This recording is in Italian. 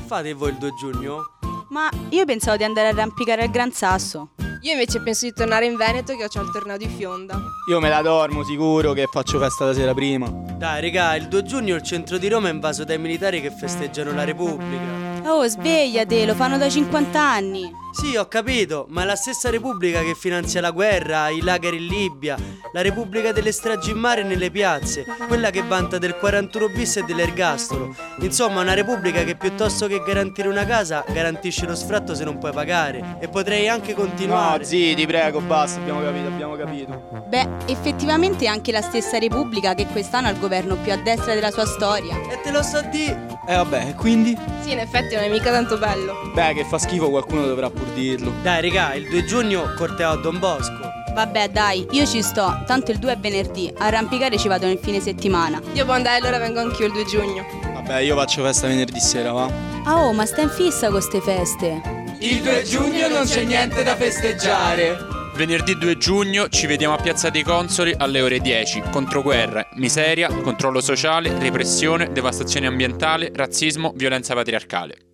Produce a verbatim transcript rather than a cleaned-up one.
fate voi il due giugno? Ma io pensavo di andare a arrampicare al Gran Sasso. Io invece penso di tornare in Veneto che ho il torneo di Fionda. Io me la dormo sicuro che faccio festa la sera prima. Dai regà, il due giugno il centro di Roma è invaso dai militari che festeggiano la Repubblica. Oh, svegliate, lo fanno da cinquanta anni. Sì, ho capito, ma è la stessa Repubblica che finanzia la guerra, i lager in Libia, la Repubblica delle stragi in mare e nelle piazze, quella che vanta del quarantuno bis e dell'ergastolo. Insomma, una Repubblica che piuttosto che garantire una casa, garantisce lo sfratto se non puoi pagare. E potrei anche continuare. No, zii, ti prego, basta, abbiamo capito, abbiamo capito. Beh, effettivamente è anche la stessa Repubblica che quest'anno ha il governo più a destra della sua storia. E te lo so di... Eh vabbè, e quindi? Sì, in effetti non è mica tanto bello. Beh, che fa schifo qualcuno dovrà pur dirlo. Dai regà, il due giugno corteo a Don Bosco. Vabbè dai, io ci sto, tanto il due è venerdì, a arrampicare ci vado nel fine settimana. Dio buon dai, allora vengo anch'io il due giugno. Vabbè, io faccio festa venerdì sera, va? Ah oh, ma sta in fissa con ste feste. Il due giugno non c'è niente da festeggiare. Venerdì due giugno ci vediamo a Piazza dei Consoli alle ore dieci. Controguerra, miseria, controllo sociale, repressione, devastazione ambientale, razzismo, violenza patriarcale.